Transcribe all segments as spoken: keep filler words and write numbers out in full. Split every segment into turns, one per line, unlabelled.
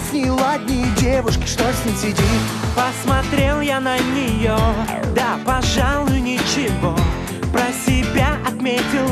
прекрасней, ладней девушки, что с ним сидит.
Посмотрел я на нее, да, пожалуй, ничего. Про себя отметил.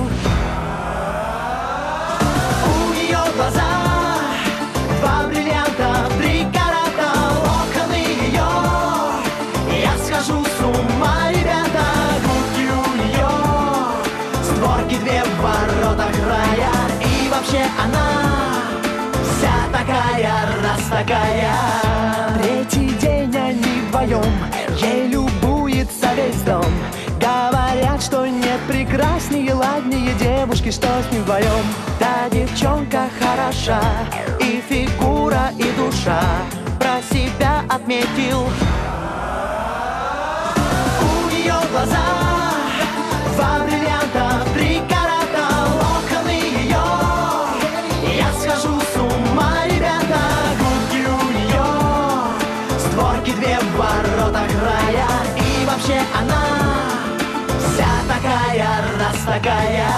У нее глаза два бриллианта, три карата, локоны ее. Я схожу с ума, ребята, губки у нее, створки две в воротах рая. И вообще она вся такая, раз такая. Третий день они вдвоем, ей любуется весь дом. Говорят, что нет прекраснее, ладнее девушки, что с ним вдвоем. Та девчонка хороша, и фигура, и душа, про себя отметил. У нее глаза два бриллианта, три карата, локоны ее. Я схожу с ума, ребята, губки у нее, створки две в воротах рая. И вообще она вся такая, раз такая.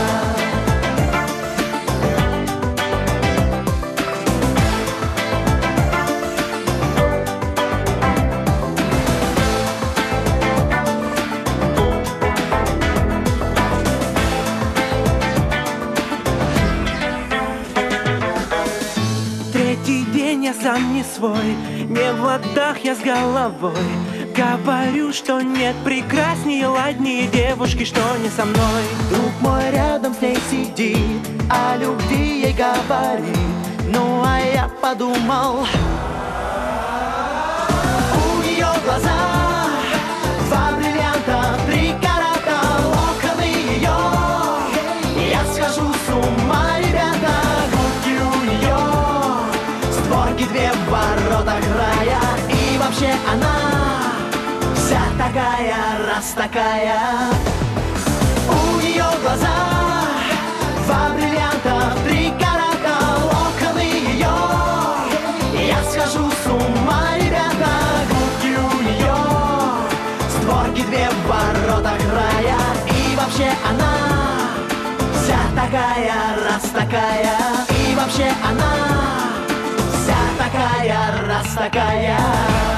Третий день я сам не свой, не в ладах я с головой. Говорю, что нет прекраснее, ладнее девушки, что не со мной.
Друг мой рядом с ней сидит, о любви ей говорит. Ну а я подумал, у нее глаза два бриллианта, три карата, локоны ее. Я схожу с ума, ребята, губки у нее, створки две в воротах рая. И вообще она вся такая, раз такая. У нее глаза два бриллианта, три карата, локоны ее. Я схожу с ума, ребята, губки у нее, створки две в воротах рая. И вообще она вся такая, раз такая. И вообще она вся такая, раз такая.